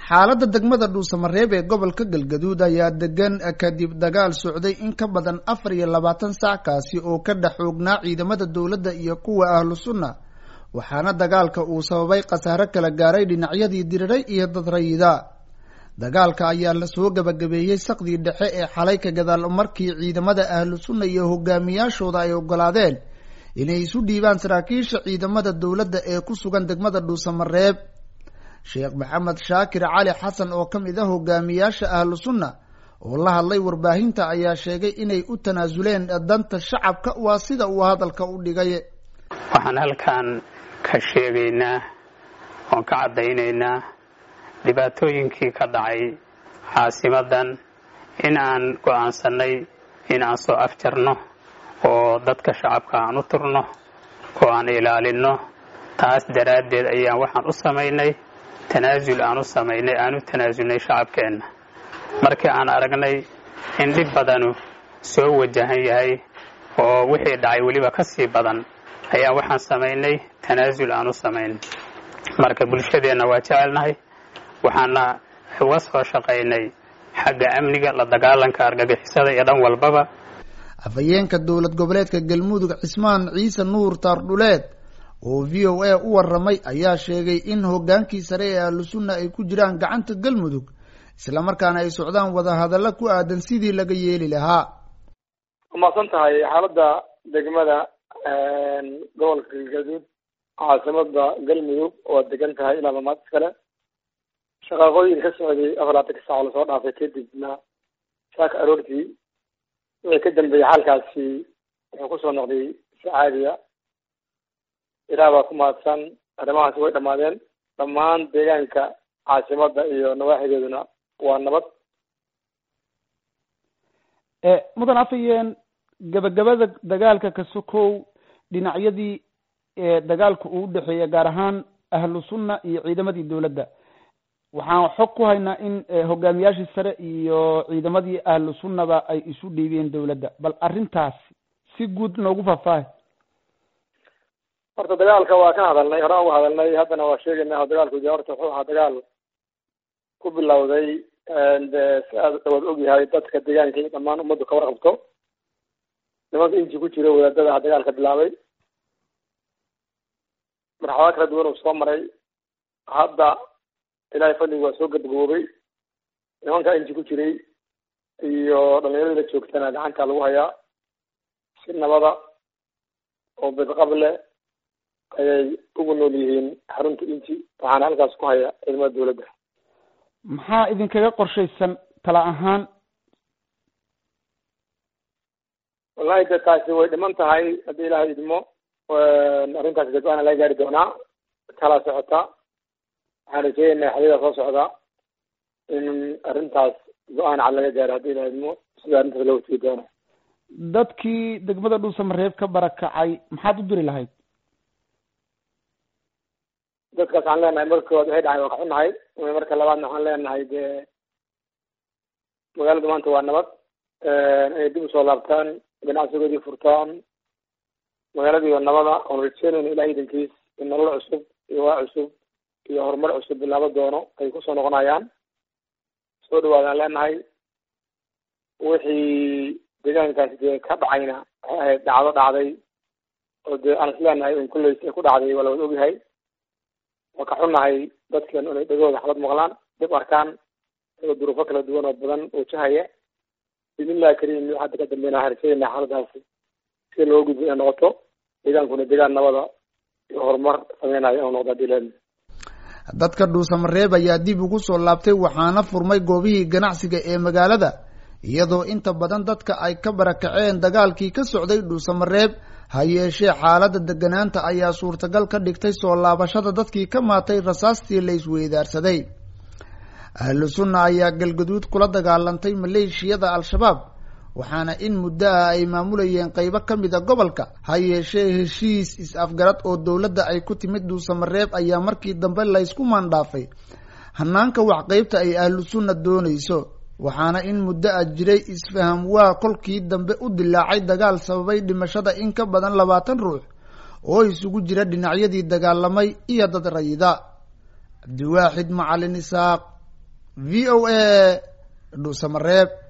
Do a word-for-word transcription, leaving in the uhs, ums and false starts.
xaaladda degmada dhuusamareeb ee gobolka galgaduud ayaa degan kadib dagaal socday in ka badan afar iyo labaatan saac kaasi oo ka dhex xoognaa ciidamada dowladda iyo kuwa ahlu sunna waxaana dagaalka uu sababay khasaare kala gaaray dhinacyadii diriray iyo dad rayida dagaalka ayaa lasoo gabagabeeyey saqdii dhexe ee xalay ka gadaal markii ciidamada ahlu sunna iyo hogaamiyaashooda ay ogolaadeen inay isu dhiibaan saraakiisha ciidamada dowladda ee ku sugan degmada dhuusamareeb sheekh maxamed shaakir cali xasan oo ka mid ah hogaamiyaasha ahlu sunna oo la hadlay warbaahinta ayaa sheegay inay u tanaasuleen danta shacabka waa sida uu hadalka u dhigay. waxaan halkan ka sheegaynaa oon ka caddaynaynaa dhibaatooyinkii ka dhacay caasimadan in aan go'aansanay in aan soo afjarno oo dadka shacabka aan u turno oo aan ilaalinno. taas daraaddeed ayaan waxaan u samaynay tanaasul aan u samaynay aan u tanaasulnay shacabkeenna markii aan aragnay in dhib badanu soo wajahan yahay oo wixii dhacay weliba ka sii badan ayaan waxaan samaynay tanaasul aan u samaynay. marka bulshadeenna waa jecelnahay waxaana uga soo shaqaynay xagga amniga la dagaalanka argagixisada iyo dhan walbaba. afhayeenka dowlad goboleedka galmudug cismaan ciise nuur taardhuleed oo v o a u waramay ayaa sheegay in hogaankii sare ee ahlu sunna ay ku jiraan gacanta galmudug isla markaana ay socdaan wada hadallo ku aadan sidii laga yeeli lahaa. umaasan tahay xaaladda degmada gobolka galgaduud caasimada galmudug oo degan tahay ilaa mamaad iskale shaqaaqooyin ka socday afarlaatanka saac lasoo dhaafay kadibna saaka aroortii wixii ka dambeeyey xaalkaasi wuxuu kusoo noqday si caadiya. ilaah baa ku mahadsan arrimahaasi way dhammaadeen dhammaan deegaanka caasimada iyo nawaaxigeeduna waa nabad. mudan afhayeen gabagabada dagaalka ka sokow dhinacyadii dagaalka uu udhexeeya gaar ahaan ahlu sunna iyo ciidamadii dowladda waxaan xog ku haynaa in hogaamiyaashii sare iyo ciidamadii ahlu sunnaba ay isu dhiibeen dowladda bal arrintaas si guud noogu faahfaahay. horta dagaalka waa ka hadalnay horaan uga hadalnay haddana waa sheegaynaa dagaalku de horta wuxuu ahaa dagaal ku bilowday de si aad dhawaad ogyahay dadka deegaanka iyo dhammaan ummaddu ka warqabto nimanka inji ku jiro wadaadada dagaalka bilaabay marxalado kala duwan uu soo maray hadda ilaahay fadligu waa soo gabagaboobay nimanka inji ku jiray iyo dhalinyarada la joogtana gacanta lagu hayaa si nabada oo bidqab leh ayay ugu nool yihiin xarunta inji waxaana halkaas ku haya ciidamada dowladda. maxaa idinkaga qorshaysan tala ahaan? wallahi de taasi way dhiman tahay haddii ilaahay idmo arrintaasi dad waana laga gaari doonaa kala socota waxaan rajeynaynaa xiliyada soo socda in arrintaas go-aan cad laga gaaro haddii ilaahay idmo sida arrintaas loo watiyi doono. dadkii degmada dhuusamareeb ka barakacay maxaad u diri lahayd? dadkaas waxaan leenahay marka koowaad waxay dhacay waa ka xunahay marka labaadna waxaan leenahay dee magaalada maanta waa nabad inay dib usoo laabtaan ganacsigoodii furtaan magaaladii waa nabada oon rajeynayno ilaah idankiis in nolol cusub iyo waa cusub iyo horumar cusub bilaabo doono ay kusoo noqonayaan. soo dhawaadaan leenahay wixii deegaankaasi dee ka dhacayna waxay ahayd dhacdo dhacday oo dee aan is leenahay un kullays ay ku dhacday waa lawada ogyahay. waa ka xunnahay dadkeenu inay dhegooda xalad maqlaan dib arkaan iyagoo duruufo kala duwan oo badan wajahaya. bismillahi kariim hadda ka dambeyn waxaan rajeynaynaa xaaladaasi si loo gudbo inay noqoto deegaankuna deegaan nabada iyo horumar sameynayo inuu noqdo hadii leen. dadka dhuusamareeb ayaa dib ugu soo laabtay waxaana furmay goobihii ganacsiga ee magaalada iyadoo inta badan dadka ay ka barakaceen dagaalkii ka socday dhuusamareeb. ha yeeshee xaaladda deganaanta ayaa suurtagal ka dhigtay soo laabashada dadkii ka maatay rasaastii la isweydaarsaday. ahlu sunna ayaa galgaduud kula dagaalantay maleeshiyada al-shabaab waxaana in muddo ah ay maamulayeen qeybo ka mid a gobolka. ha yeeshee heshiis is-afgarad oo dowladda ay ku timid dhuusamareeb ayaa markii dambe laysku maandhaafay hanaanka wax qeybta ay ahlu sunna doonayso waxaana in muddo ah jiray isfaham waa kolkii dambe u dilaacay dagaal sababay dhimashada in ka badan labaatan ruux oo isugu jira dhinacyadii dagaalamay iyo dad rayida. cabdiwaaxid macalin isaaq v o a dhuusamareeb.